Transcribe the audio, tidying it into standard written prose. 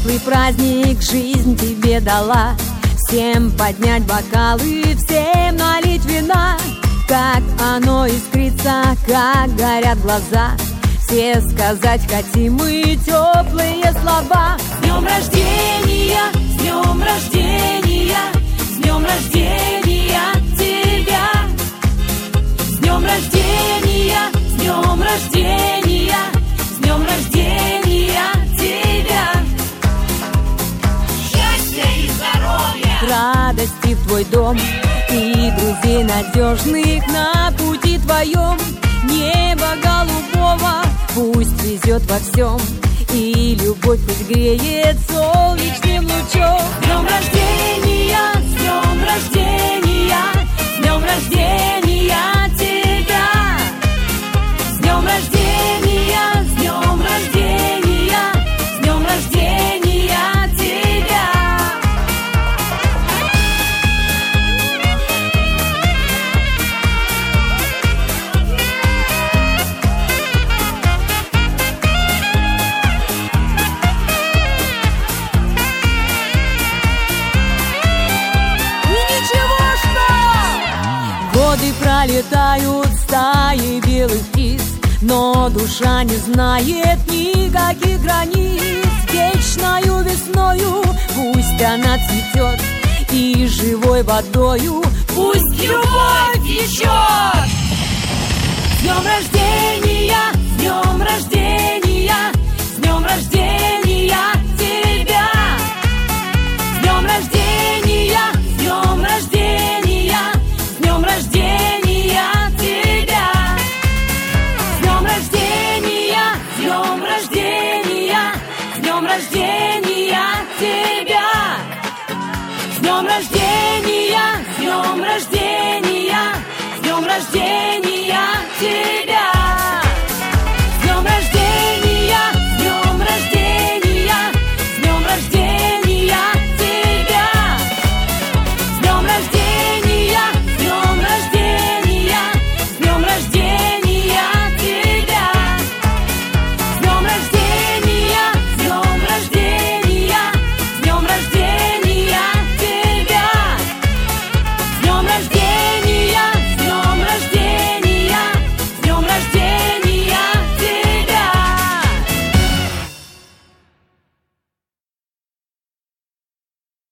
светлый праздник жизнь тебе дала. Всем поднять бокалы, всем налить вина. Как оно искрится, как горят глаза. Все сказать хотим мы теплые слова. С днем рождения, с днем рождения, с днем рождения тебя. С днем рождения, с днем рождения, с днем рождения тебя. Счастья и здоровья, Радости в твой дом и друзей надежных на пути твоем. Небо голубого пусть везет во всем, и любовь пусть греет солнечным лучом. С днем рождения, с днем рождения, с днем рождения тебя. С днем рождения, с днем рождения, с днем рождения тебя. Годы пролетают стаи белых птиц, но душа не знает никаких границ. Вечною весною пусть она цветет, и живой водою пусть любовь течет. С днем рождения, с днем рождения, с днем рождения тебя. С днем рождения, с днем рождения, с днем рождения тебя. С днем рождения, с днем рождения, с днем рождения тебя. С днем рождения, с днем рождения, с днем рождения тебя.